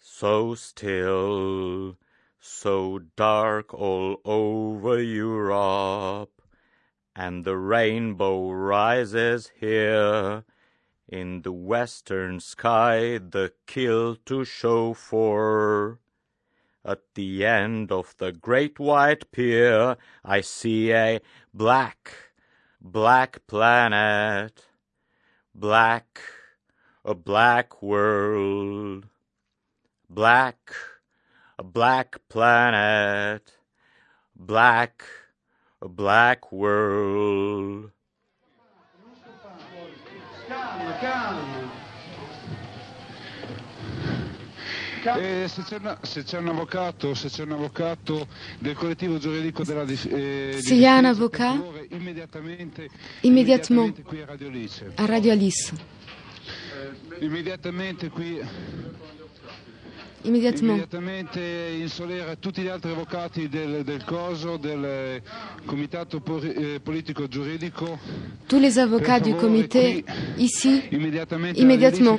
So still, so dark all over Europe, and the rainbow rises here in the western sky, the kill to show for. At the end of the great white pier, I see a black planet, a black world. A black planet, a black world. Se c'è un avvocato del collettivo giuridico della S'il y a un avocat, immédiatement qui à Radio Alice. Immediatamente in solera tutti gli altri avvocati del COSO, del comitato politico giuridico. Tous les avocats du comité ici, immédiatement.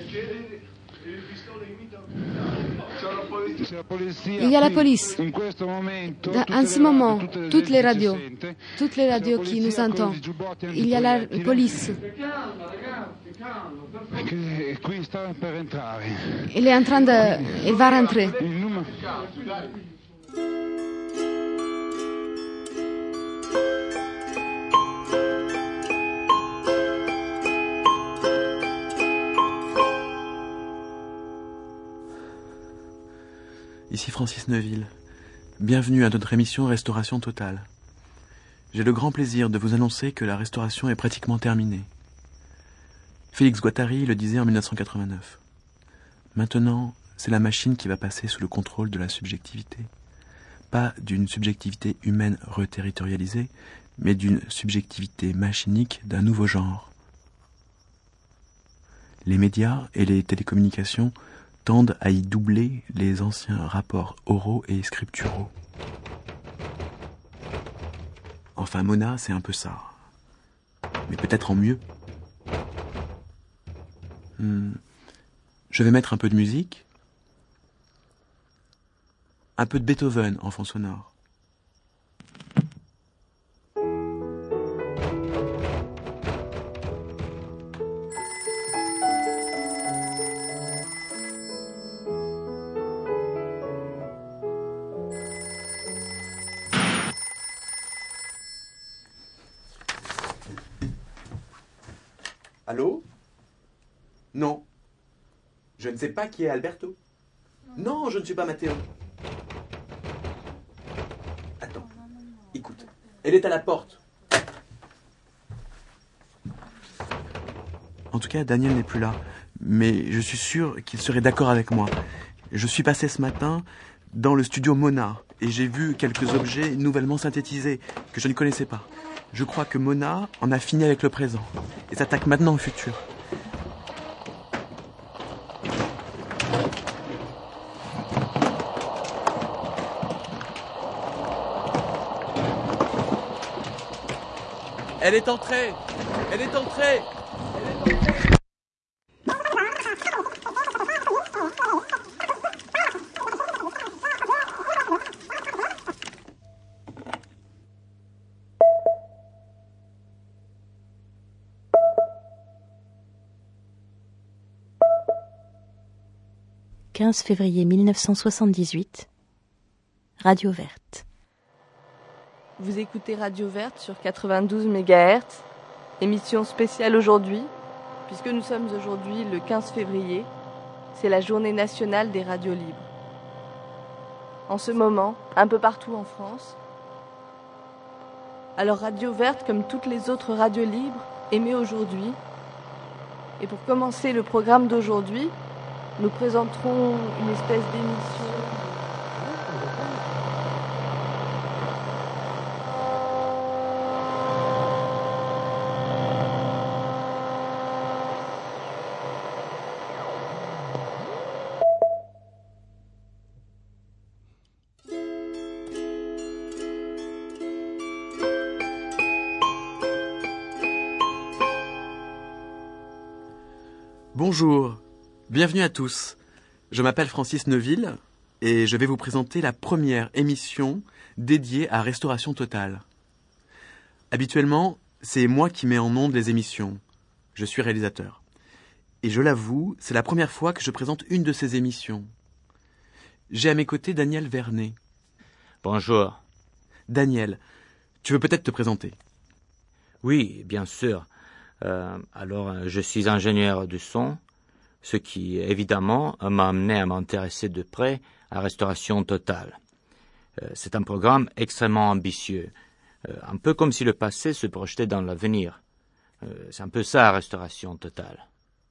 Il y a la police. En ce moment, toutes les radios qui nous entendent, il y a la police. Elle va rentrer. Ici Francis Neuville. Bienvenue à notre émission Restauration Totale. J'ai le grand plaisir de vous annoncer que la restauration est pratiquement terminée. Félix Guattari le disait en 1989. Maintenant, c'est la machine qui va passer sous le contrôle de la subjectivité. Pas d'une subjectivité humaine reterritorialisée, mais d'une subjectivité machinique d'un nouveau genre. Les médias et les télécommunications tendent à y doubler les anciens rapports oraux et scripturaux. Enfin, Mona, c'est un peu ça. Mais peut-être en mieux. Je vais mettre un peu de musique. Un peu de Beethoven en fond sonore. Allô? Non. Je ne sais pas qui est Alberto. Non, je ne suis pas Matteo. Attends. Écoute. Elle est à la porte. En tout cas, Daniel n'est plus là. Mais je suis sûr qu'il serait d'accord avec moi. Je suis passé ce matin dans le studio Mona et j'ai vu quelques objets nouvellement synthétisés que je ne connaissais pas. Je crois que Mona en a fini avec le présent et s'attaque maintenant au futur. Elle est entrée. Elle est entrée. « 15 février 1978, Radio Verte. Vous écoutez Radio Verte sur 92 MHz, émission spéciale aujourd'hui, puisque nous sommes aujourd'hui le 15 février, c'est la journée nationale des radios libres. En ce moment, un peu partout en France. Alors Radio Verte, comme toutes les autres radios libres, émet aujourd'hui. Et pour commencer le programme d'aujourd'hui, nous présenterons une espèce d'émission. Bonjour, bienvenue à tous. Je m'appelle Francis Neuville et je vais vous présenter la première émission dédiée à Restauration Totale. Habituellement, c'est moi qui mets en ondes les émissions. Je suis réalisateur. Et je l'avoue, c'est la première fois que je présente une de ces émissions. J'ai à mes côtés Daniel Vernet. Bonjour. Daniel, tu veux peut-être te présenter? Oui, bien sûr. Alors, je suis ingénieur du son, ce qui, évidemment, m'a amené à m'intéresser de près à Restauration Totale. C'est un programme extrêmement ambitieux, un peu comme si le passé se projetait dans l'avenir. C'est un peu ça, Restauration Totale.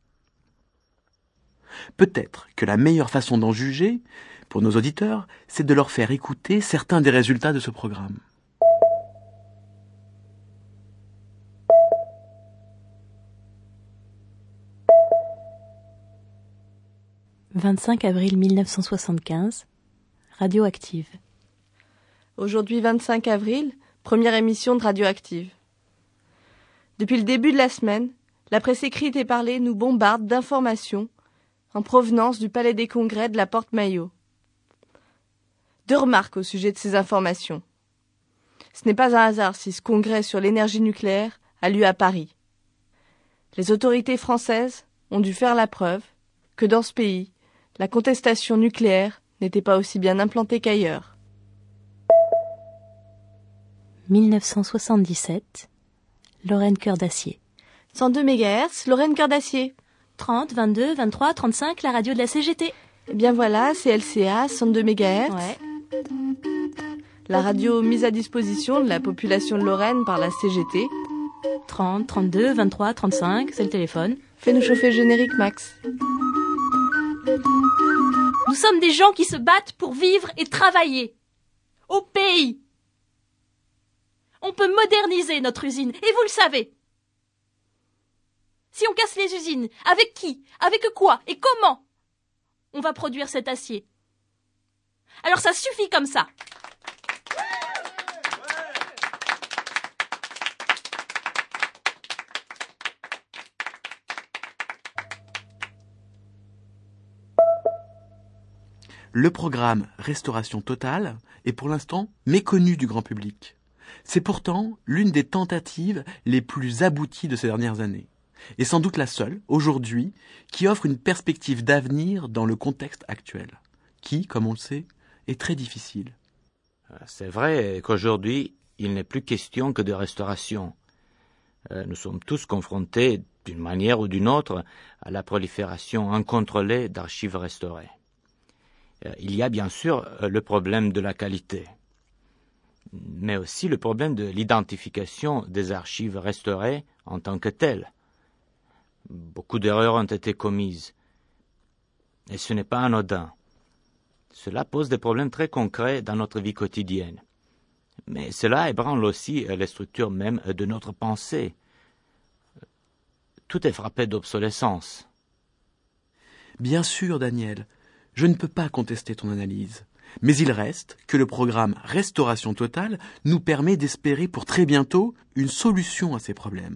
Peut-être que la meilleure façon d'en juger, pour nos auditeurs, c'est de leur faire écouter certains des résultats de ce programme. « 25 avril 1975, Radioactive. Aujourd'hui 25 avril, première émission de Radioactive. Depuis le début de la semaine, la presse écrite et parlée nous bombarde d'informations en provenance du Palais des Congrès de la Porte Maillot. 2 remarques au sujet de ces informations. Ce n'est pas un hasard si ce congrès sur l'énergie nucléaire a lieu à Paris. Les autorités françaises ont dû faire la preuve que dans ce pays, la contestation nucléaire n'était pas aussi bien implantée qu'ailleurs. 1977, Lorraine Cœur d'Acier. 102 MHz, Lorraine Cœur d'Acier. 30, 22, 23, 35, la radio de la CGT. Eh bien voilà, c'est LCA, 102 MHz. Ouais. La radio mise à disposition de la population de Lorraine par la CGT. 30, 32, 23, 35, c'est le téléphone. Fais-nous chauffer le générique, Max. Nous sommes des gens qui se battent pour vivre et travailler. Au pays. On peut moderniser notre usine, et vous le savez. Si on casse les usines, avec qui, avec quoi et comment on va produire cet acier? Alors ça suffit comme ça. Le programme Restauration Totale est pour l'instant méconnu du grand public. C'est pourtant l'une des tentatives les plus abouties de ces dernières années, et sans doute la seule, aujourd'hui, qui offre une perspective d'avenir dans le contexte actuel, qui, comme on le sait, est très difficile. C'est vrai qu'aujourd'hui, il n'est plus question que de restauration. Nous sommes tous confrontés, d'une manière ou d'une autre, à la prolifération incontrôlée d'archives restaurées. Il y a bien sûr le problème de la qualité, mais aussi le problème de l'identification des archives restaurées en tant que telles. Beaucoup d'erreurs ont été commises, et ce n'est pas anodin. Cela pose des problèmes très concrets dans notre vie quotidienne, mais cela ébranle aussi les structures même de notre pensée. Tout est frappé d'obsolescence. Bien sûr, Daniel, je ne peux pas contester ton analyse. Mais il reste que le programme Restauration Totale nous permet d'espérer pour très bientôt une solution à ces problèmes.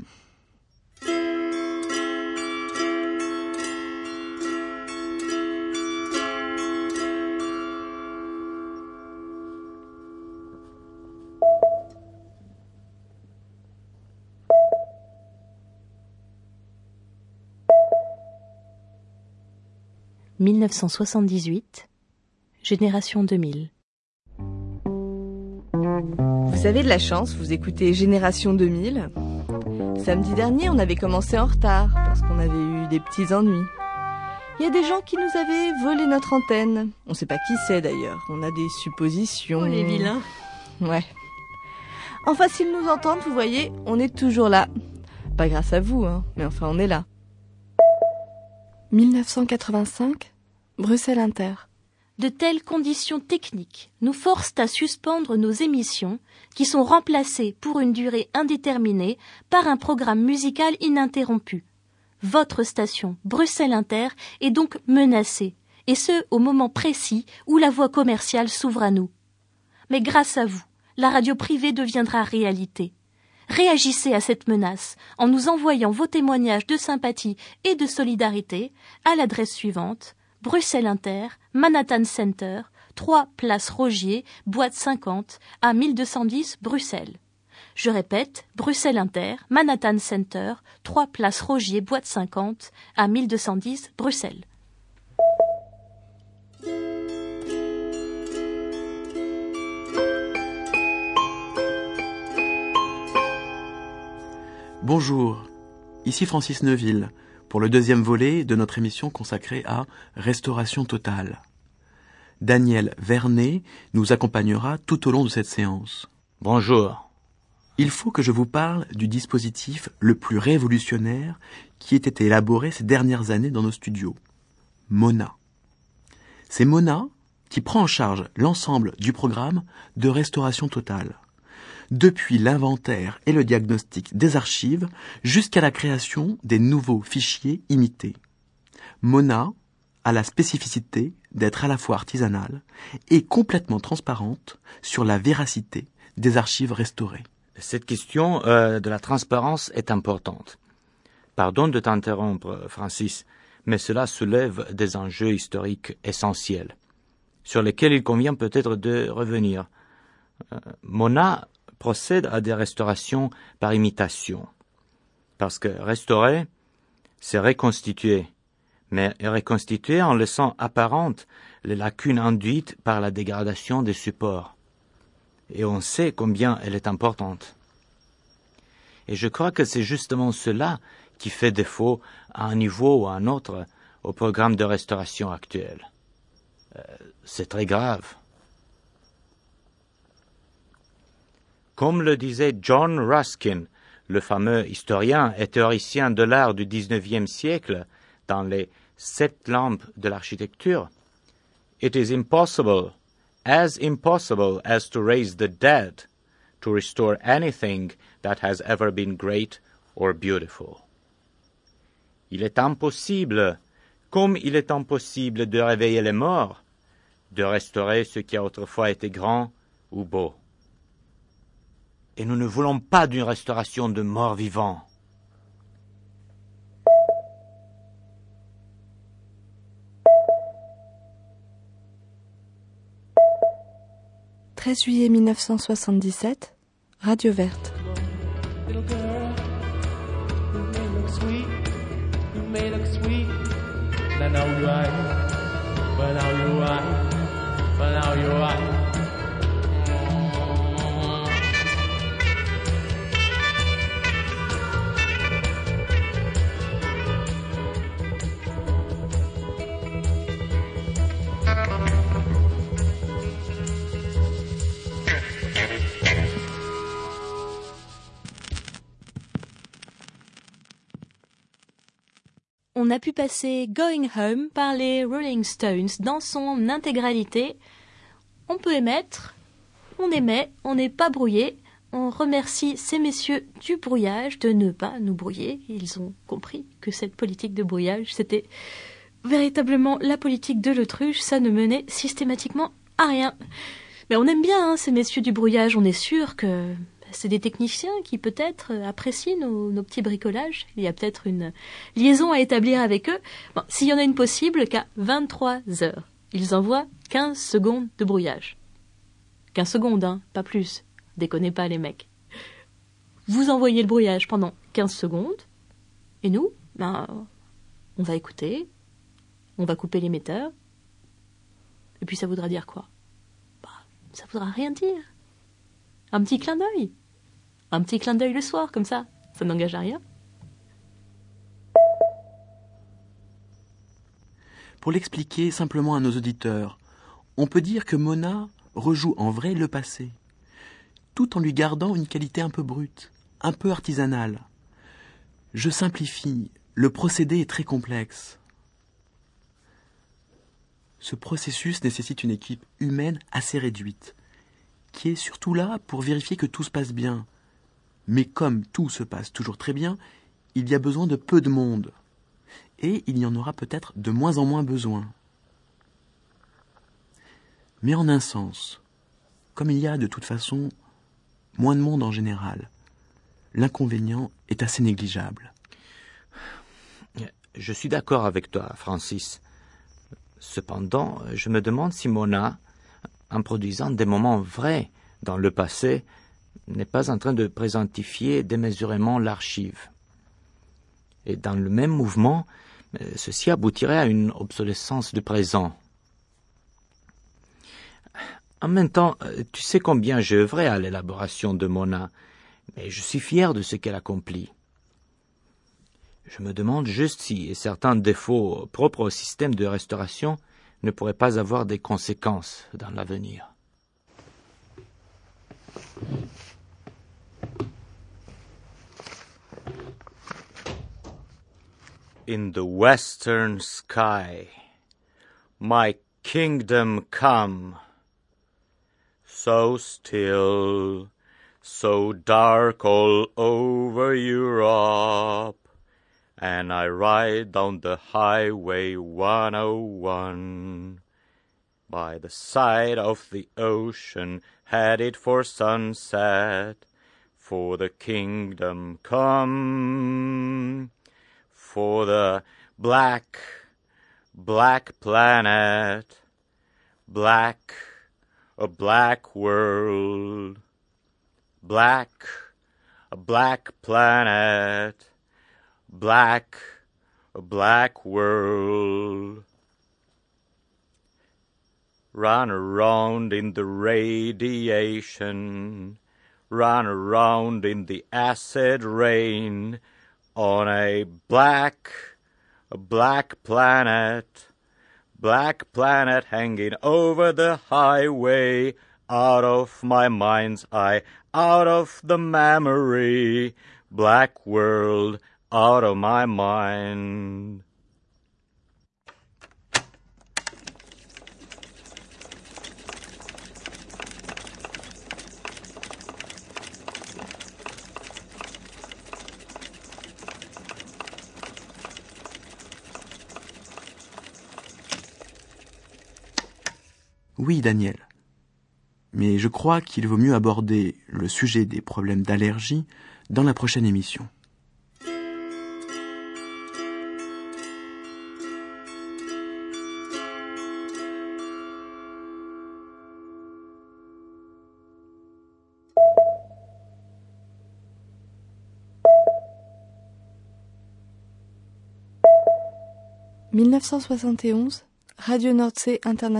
« 1978, Génération 2000. » Vous avez de la chance, vous écoutez Génération 2000. Samedi dernier, on avait commencé en retard parce qu'on avait eu des petits ennuis. Il y a des gens qui nous avaient volé notre antenne. On ne sait pas qui c'est d'ailleurs, on a des suppositions. Oh les vilains. Ouais. Enfin, s'ils nous entendent, vous voyez, on est toujours là. Pas grâce à vous, hein, mais enfin on est là. 1985, Bruxelles Inter. De telles conditions techniques nous forcent à suspendre nos émissions qui sont remplacées pour une durée indéterminée par un programme musical ininterrompu. Votre station, Bruxelles Inter, est donc menacée, et ce, au moment précis où la voie commerciale s'ouvre à nous. Mais grâce à vous, la radio privée deviendra réalité. Réagissez à cette menace en nous envoyant vos témoignages de sympathie et de solidarité à l'adresse suivante, Bruxelles Inter, Manhattan Center, 3 Place Rogier, boîte 50, à 1210 Bruxelles. Je répète, Bruxelles Inter, Manhattan Center, 3 Place Rogier, boîte 50, à 1210 Bruxelles. Bonjour, ici Francis Neuville, pour le deuxième volet de notre émission consacrée à Restauration totale. Daniel Vernet nous accompagnera tout au long de cette séance. Bonjour. Il faut que je vous parle du dispositif le plus révolutionnaire qui ait été élaboré ces dernières années dans nos studios. Mona. C'est Mona qui prend en charge l'ensemble du programme de restauration totale. Depuis l'inventaire et le diagnostic des archives jusqu'à la création des nouveaux fichiers imités. Mona a la spécificité d'être à la fois artisanale et complètement transparente sur la véracité des archives restaurées. Cette question de la transparence est importante. Pardon de t'interrompre, Francis, mais cela soulève des enjeux historiques essentiels, sur lesquels il convient peut-être de revenir. Mona procède à des restaurations par imitation. Parce que restaurer, c'est reconstituer, mais reconstituer en laissant apparentes les lacunes induites par la dégradation des supports. Et on sait combien elle est importante. Et je crois que c'est justement cela qui fait défaut à un niveau ou à un autre au programme de restauration actuel. C'est très grave. Comme le disait John Ruskin, le fameux historien et théoricien de l'art du XIXe siècle, dans les 7 lampes de l'architecture, « It is impossible as to raise the dead, to restore anything that has ever been great or beautiful. » Il est impossible, comme il est impossible de réveiller les morts, de restaurer ce qui a autrefois été grand ou beau. Et nous ne voulons pas d'une restauration de morts vivants. « 13 juillet 1977, Radio Verte. On a pu passer Going Home par les Rolling Stones dans son intégralité. On peut émettre, on émet, on n'est pas brouillé. On remercie ces messieurs du brouillage de ne pas nous brouiller. Ils ont compris que cette politique de brouillage, c'était véritablement la politique de l'autruche. Ça ne menait systématiquement à rien. Mais on aime bien ces messieurs du brouillage. On est sûr que c'est des techniciens qui peut-être apprécient nos petits bricolages. Il y a peut-être une liaison à établir avec eux. Bon, s'il y en a une possible, qu'à 23 heures, ils envoient 15 secondes de brouillage. 15 secondes, pas plus. Déconnez pas les mecs. Vous envoyez le brouillage pendant 15 secondes, et nous, on va écouter, on va couper l'émetteur, et puis ça voudra dire quoi? Ça voudra rien dire. Un petit clin d'œil. Un petit clin d'œil le soir, comme ça n'engage à rien. Pour l'expliquer simplement à nos auditeurs, on peut dire que Mona rejoue en vrai le passé, tout en lui gardant une qualité un peu brute, un peu artisanale. Je simplifie, le procédé est très complexe. Ce processus nécessite une équipe humaine assez réduite, qui est surtout là pour vérifier que tout se passe bien. Mais comme tout se passe toujours très bien, il y a besoin de peu de monde. Et il y en aura peut-être de moins en moins besoin. Mais en un sens, comme il y a de toute façon moins de monde en général, l'inconvénient est assez négligeable. Je suis d'accord avec toi, Francis. Cependant, je me demande si Mona, en produisant des moments vrais dans le passé, n'est pas en train de présentifier démesurément l'archive. Et dans le même mouvement, ceci aboutirait à une obsolescence du présent. En même temps, tu sais combien j'ai œuvré à l'élaboration de Mona, mais je suis fier de ce qu'elle accomplit. Je me demande juste si certains défauts propres au système de restauration ne pourraient pas avoir des conséquences dans l'avenir. In the western sky, my kingdom come, so still, so dark all over Europe, and I ride down the highway 101, by the side of the ocean, headed for sunset, for the kingdom come. For the black planet, a black world, a black planet, a black world. Run around in the radiation, run around in the acid rain, on a black planet hanging over the highway, out of my mind's eye, out of the memory, black world, out of my mind. Oui, Daniel. Mais je crois qu'il vaut mieux aborder le sujet des problèmes d'allergie dans la prochaine émission. « 1971, Radio Nordsee International. »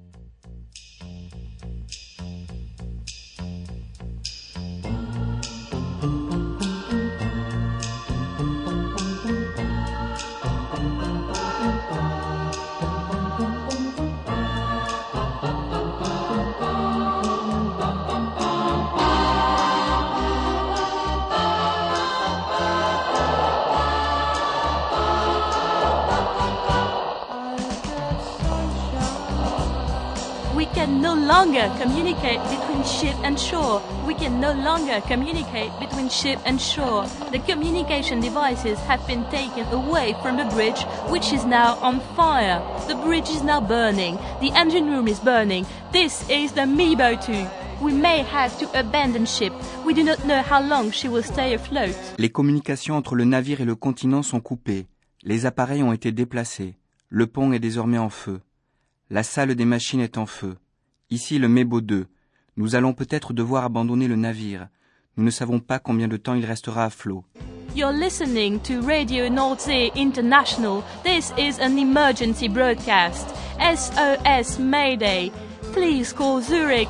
We can no longer communicate between ship and shore. We can no longer communicate between ship and shore. The communication devices have been taken away from the bridge, which is now on fire. The bridge is now burning. The engine room is burning. This is the Mebo 2. We may have to abandon ship. We do not know how long she will stay afloat. Les communications entre le navire et le continent sont coupées. Les appareils ont été déplacés. Le pont est désormais en feu. La salle des machines est en feu. Ici le Mebo 2. Nous allons peut-être devoir abandonner le navire. Nous ne savons pas combien de temps il restera à flot. You're listening to Radio Nordsee International. This is an emergency broadcast. SOS Mayday. Please call Zurich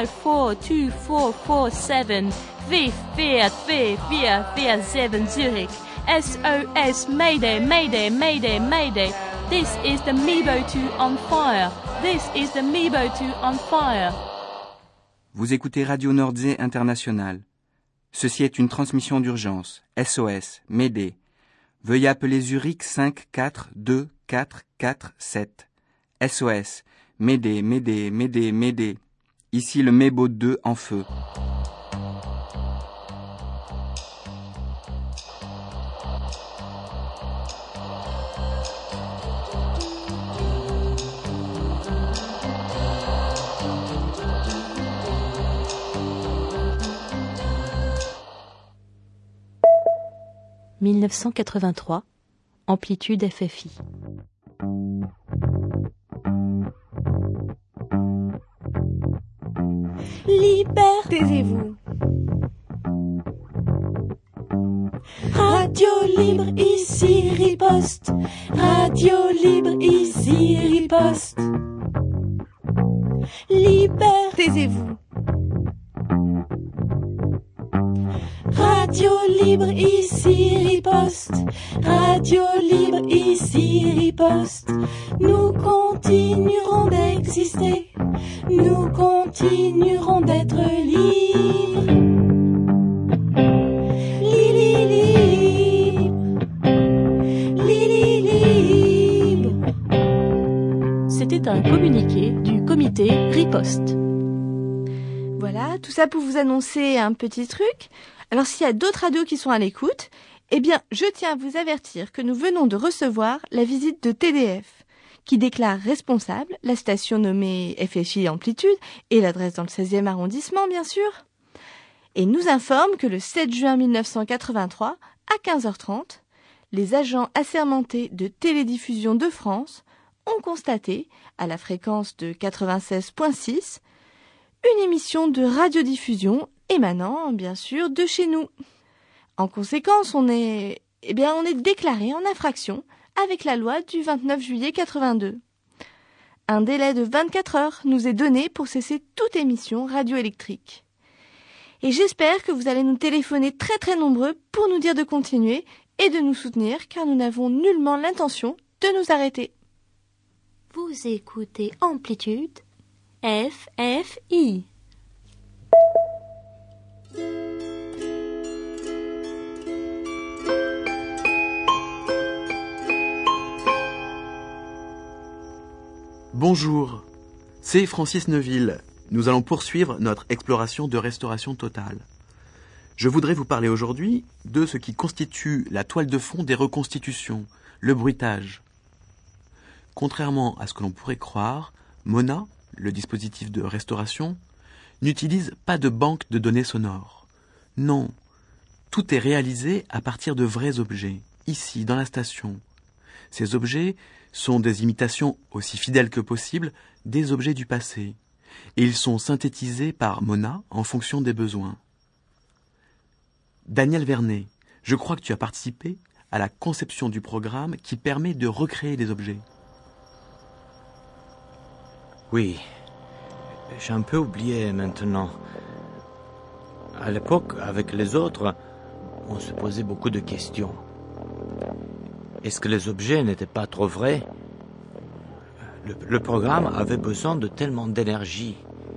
542447 44447 Zurich. SOS Mayday, Mayday, Mayday, Mayday. This is the Mebo 2 on fire. This is the Mebo 2 on fire. Vous écoutez Radio Nordsee International. Ceci est une transmission d'urgence. SOS, Mayday. Veuillez appeler Zurich 542447. SOS, Mayday, Mayday, Mayday, Mayday. Ici le Mebo 2 en feu. « 1983, amplitude FFI. Taisez-vous. Radio libre, ici riposte. Radio libre, ici riposte. Taisez-vous. Radio libre, ici riposte. Radio libre, ici riposte. Nous continuerons d'exister. Nous continuerons d'être libres. C'était un communiqué du comité Riposte. Voilà, tout ça pour vous annoncer un petit truc. Alors s'il y a d'autres radios qui sont à l'écoute, eh bien je tiens à vous avertir que nous venons de recevoir la visite de TDF, qui déclare responsable la station nommée FFI Amplitude et l'adresse dans le 16e arrondissement bien sûr, et nous informe que le 7 juin 1983, à 15h30, les agents assermentés de Télédiffusion de France ont constaté, à la fréquence de 96.6, une émission de radiodiffusion émanant, bien sûr, de chez nous. En conséquence, on est déclaré en infraction avec la loi du 29 juillet 82. Un délai de 24 heures nous est donné pour cesser toute émission radioélectrique. Et j'espère que vous allez nous téléphoner très très nombreux pour nous dire de continuer et de nous soutenir, car nous n'avons nullement l'intention de nous arrêter. Vous écoutez Amplitude FFI. Bonjour, c'est Francis Neuville. Nous allons poursuivre notre exploration de restauration totale. Je voudrais vous parler aujourd'hui de ce qui constitue la toile de fond des reconstitutions, le bruitage. Contrairement à ce que l'on pourrait croire, Mona, le dispositif de restauration, n'utilise pas de banque de données sonores. Non, tout est réalisé à partir de vrais objets, ici, dans la station. Ces objets sont des imitations aussi fidèles que possible des objets du passé, et ils sont synthétisés par Mona en fonction des besoins. Daniel Vernet, je crois que tu as participé à la conception du programme qui permet de recréer les objets. Oui, j'ai un peu oublié maintenant. À l'époque, avec les autres, on se posait beaucoup de questions. Est-ce que les objets n'étaient pas trop vrais ? Le programme avait besoin de tellement d'énergie.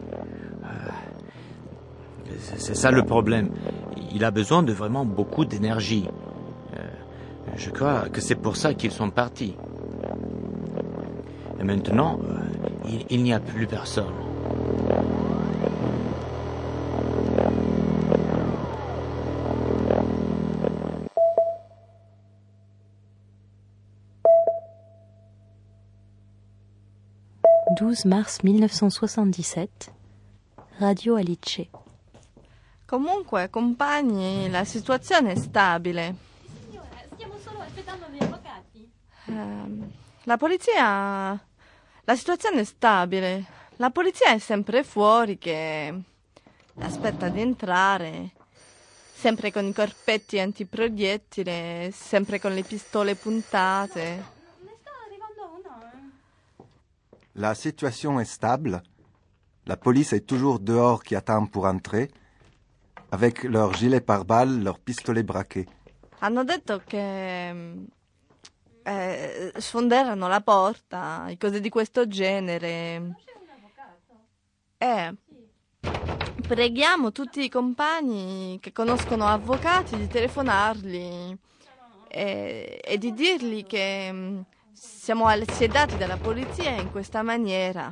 C'est ça le problème. Il a besoin de vraiment beaucoup d'énergie. Je crois que c'est pour ça qu'ils sont partis. Et maintenant, il n'y a plus personne. « 12 mars 1977, Radio Alice. Comunque, compagni, la situazione è stabile. Stiamo solo aspettando gli avvocati. La polizia... La situazione è stabile. La polizia è sempre fuori che aspetta di entrare. Sempre con i corpetti antiproiettile, sempre con le pistole puntate. Ne sta arrivando uno. La situation est stable. La police est toujours dehors qui attend pour entrer, avec leurs gilets pare-balles, leurs pistolets braqués. Hanno detto che sfonderanno la porta, cose di questo genere. Non c'è un avvocato? Sì. Preghiamo tutti i compagni che conoscono avvocati di telefonarli e di dirgli che siamo assediati dalla polizia in questa maniera.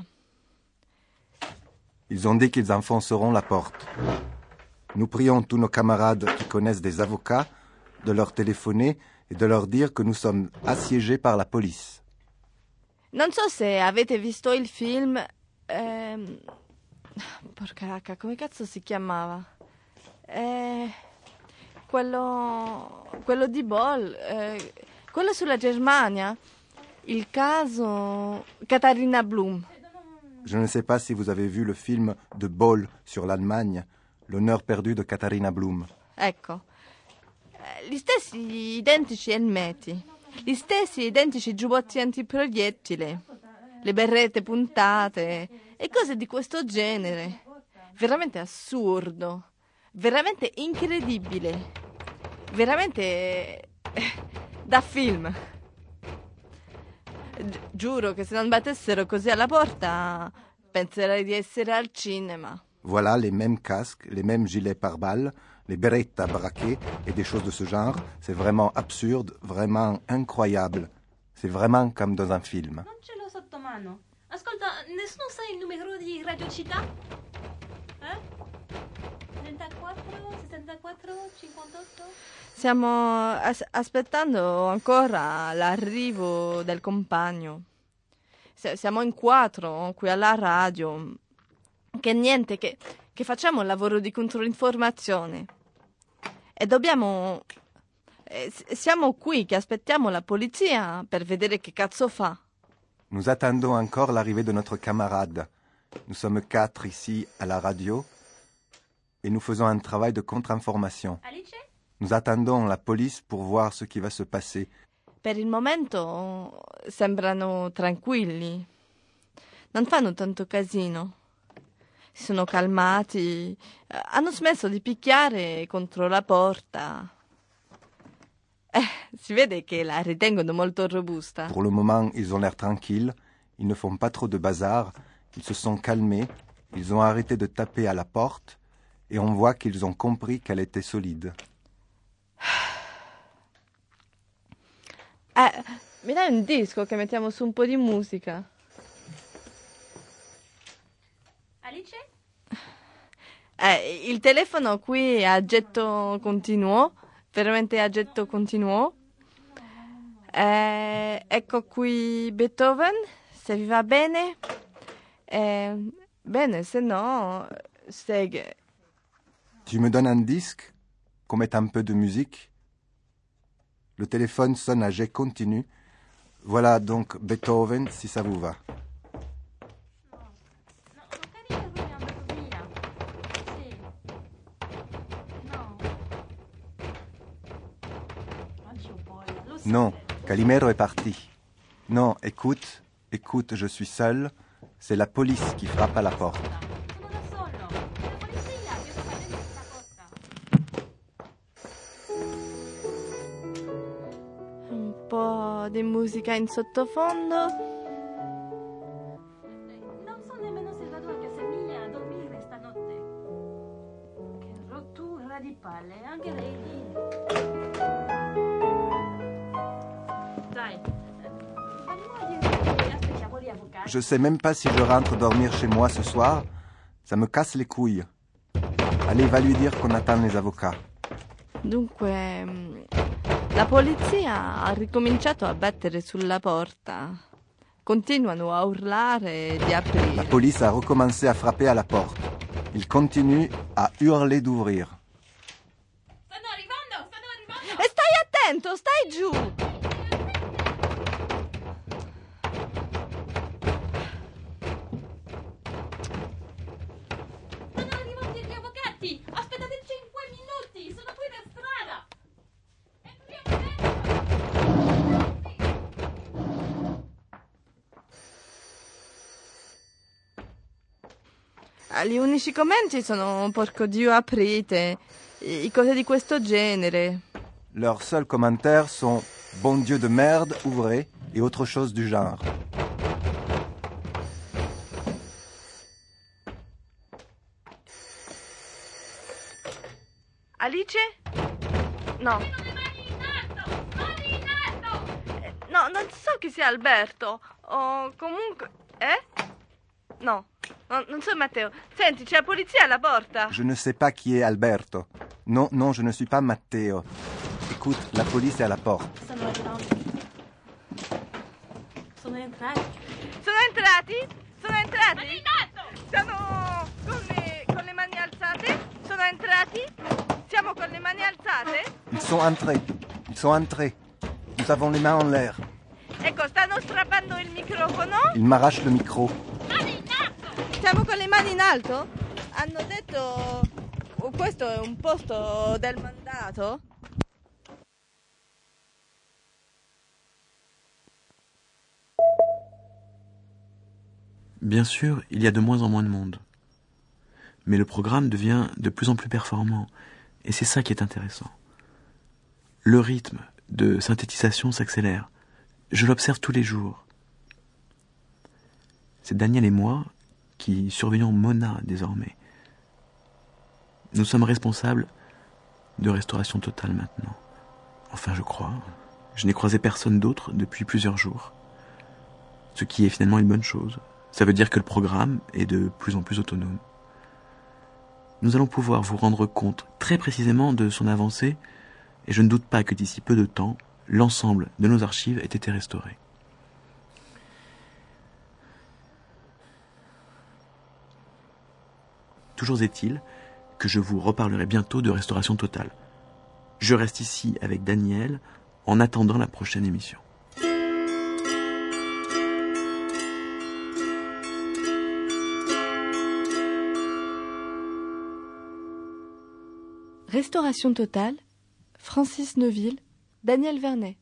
Ils ont dit qu'ils enfonceront la porte. Nous prions tous nos camarades qui connaissent des avocats de leur téléphoner et de leur dire que nous sommes assiégés par la police. Non so se avete visto il film... porca, come cazzo si chiamava? Quello di Boll, quello sulla Germania, il caso Katharina Blum. Je ne sais pas si vous avez vu le film De Gaulle sur l'Allemagne, L'honneur perdu de Katharina Blum. Ecco, gli stessi identici elmetti, gli stessi identici giubbotti antiproiettile, le berrette puntate e cose di questo genere. Veramente assurdo, veramente incredibile, veramente da film. Giuro che se non battessero così alla porta penserei di essere al cinema. Voilà les mêmes casques, les mêmes gilets pare-balles, les berrettes à braquer et des choses de ce genre. C'est vraiment absurde, vraiment incroyable. C'est vraiment comme dans un film. Non ce l'ho sotto mano. Ascolta, nessuno sa il numero di Radio Città? 34, 64, 58? Stiamo aspettando ancora l'arrivo del compagno. Siamo in 4 qui alla radio. Che niente, che facciamo il lavoro di controinformazione. E dobbiamo... siamo qui che aspettiamo la polizia per vedere che cazzo fa. Nous attendons encore l'arrivée de notre camarade. Nous sommes 4 ici à la radio et nous faisons un travail de contre-information. Alice? Nous attendons la police pour voir ce qui va se passer. Per il momento sembrano tranquilli. Non fanno tanto casino. Si sono calmati. Hanno smesso di picchiare contro la porta. Si vede che la ritengono molto robusta. Pour le moment, ils ont l'air tranquilles. Ils ne font pas trop de bazar. Ils se sont calmés. Ils ont arrêté de taper à la porte. Et on voit qu'ils ont compris qu'elle était solide. Mi dai un disco che mettiamo su un po' di musica? Alice? Il telefono qui è a getto continuo, veramente a getto continuo. Ecco qui Beethoven, se vi va bene. Bene, se no, segue. Tu me donnes un disque, qu'on mette un peu de musique. Le téléphone sonne à jet continu. Voilà donc Beethoven, si ça vous va. Non, Calimero est parti. Non, écoute, je suis seul. C'est la police qui frappe à la porte. Un po' di musica in sottofondo. Non so nemmeno se vado a casa mia a dormire stanotte. Che rottura di palle, anche lei lì. Dai, fammi dire che aspettiamo gli avvocati. Je sais même pas si je rentre dormir chez moi ce soir. Ça me casse les couilles. Allez, va lui dire qu'on attend les avocats. Dunque, la polizia ha ricominciato a battere sulla porta. Continuano a urlare di aprire. La police a recommencé à frapper à la porte. Ils continuent à hurler d'ouvrir. Stanno arrivando! E stai attento, stai giù! Stanno arrivando gli avvocati! Aspettate 5 minuti! Sono qui per strada! Gli unici commenti sono porco Dio aprite, cose di questo genere. Leurs seuls commentaires sont « Bon Dieu de merde, ouvrez » et autre chose du genre. Alice? No. No, non so chi sia Alberto. O comunque... No, non so Matteo. Senti, c'è la polizia alla porta. Je ne sais pas qui est Alberto. Non, je ne suis pas Matteo. Écoute, la police est à la porte. Stanno arrivando. Sono entrati. Sono entrati? Sono con le mani alzate? Sono entrati? Siamo con le mani alzate? Ils sont entrés. Nous avons les mains en l'air. Ecco, stanno strappando il microfono. Ils m'arrachent le micro. Marina! Siamo con le mani in alto? Hanno detto questo è un posto del mandato? Bien sûr, il y a de moins en moins de monde. Mais le programme devient de plus en plus performant. Et c'est ça qui est intéressant. Le rythme de synthétisation s'accélère. Je l'observe tous les jours. C'est Daniel et moi qui surveillons Mona désormais. Nous sommes responsables de Restauration Totale maintenant. Enfin, je crois. Je n'ai croisé personne d'autre depuis plusieurs jours. Ce qui est finalement une bonne chose. Ça veut dire que le programme est de plus en plus autonome. Nous allons pouvoir vous rendre compte très précisément de son avancée, et je ne doute pas que d'ici peu de temps, l'ensemble de nos archives ait été restauré. Toujours est-il que je vous reparlerai bientôt de Restauration Totale. Je reste ici avec Daniel en attendant la prochaine émission. Restauration Totale, Francis Neuville, Daniel Vernet.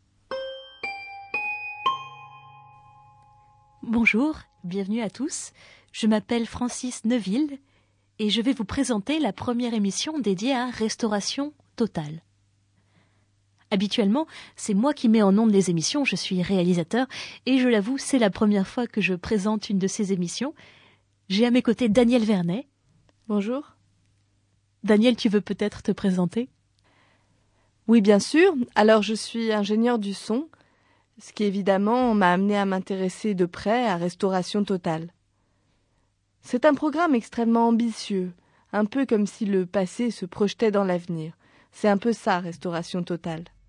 Bonjour, bienvenue à tous. Je m'appelle Francis Neuville et je vais vous présenter la première émission dédiée à Restauration Totale. Habituellement, c'est moi qui mets en ondes les émissions, je suis réalisateur et je l'avoue, c'est la première fois que je présente une de ces émissions. J'ai à mes côtés Daniel Vernet. Bonjour. Daniel, tu veux peut-être te présenter ? Oui, bien sûr. Alors, je suis ingénieur du son, ce qui évidemment m'a amené à m'intéresser de près à Restauration Totale. C'est un programme extrêmement ambitieux, un peu comme si le passé se projetait dans l'avenir. C'est un peu ça, Restauration Totale.